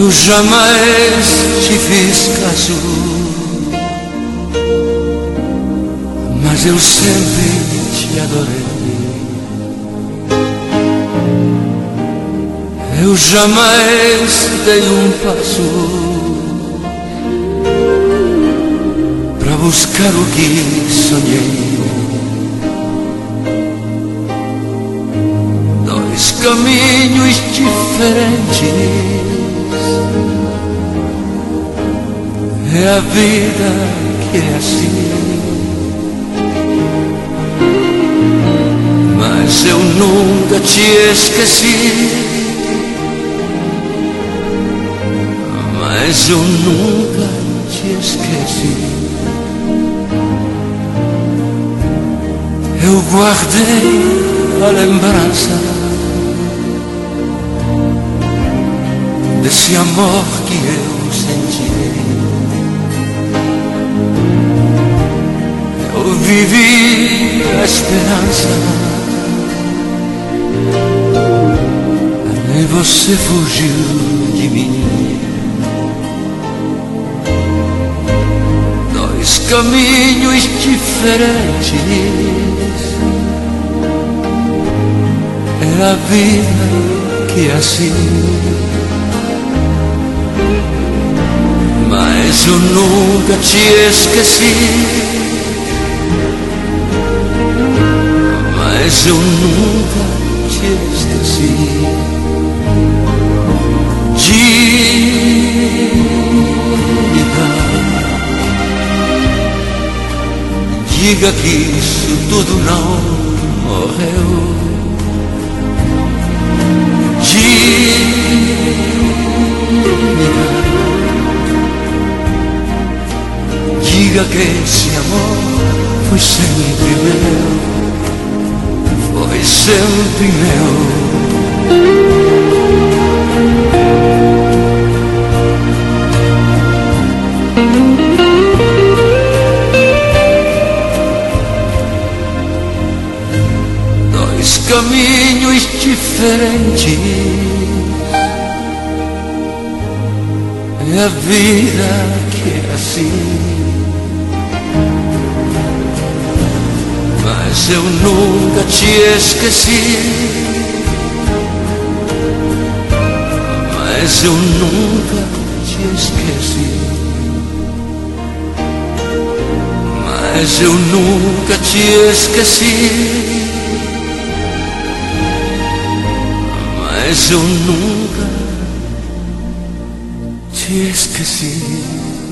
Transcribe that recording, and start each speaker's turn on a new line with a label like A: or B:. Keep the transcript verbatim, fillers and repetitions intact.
A: Eu jamais te fiz caso, mas eu sempre te adorei. Eu jamais dei um passo pra buscar o que sonhei. Dois caminhos diferentes, é a vida que é assim. Mas eu nunca te esqueci, mas eu nunca te esqueci. Eu guardei a lembrança desse amor que eu senti. Eu vivi a esperança e você fugiu de mim. Dois caminhos diferentes, é a vida que é assim. Mas eu nunca te esqueci, mas eu nunca te esqueci. Diga, diga que isso tudo não morreu. Diga, diga que esse amor foi sempre meu, foi sempre meu. Dois caminhos diferentes, é a vida que é assim. Mas eu nunca te esqueci, mas eu nunca te esqueci. Mas eu nunca te esqueci, mas eu nunca te esqueci.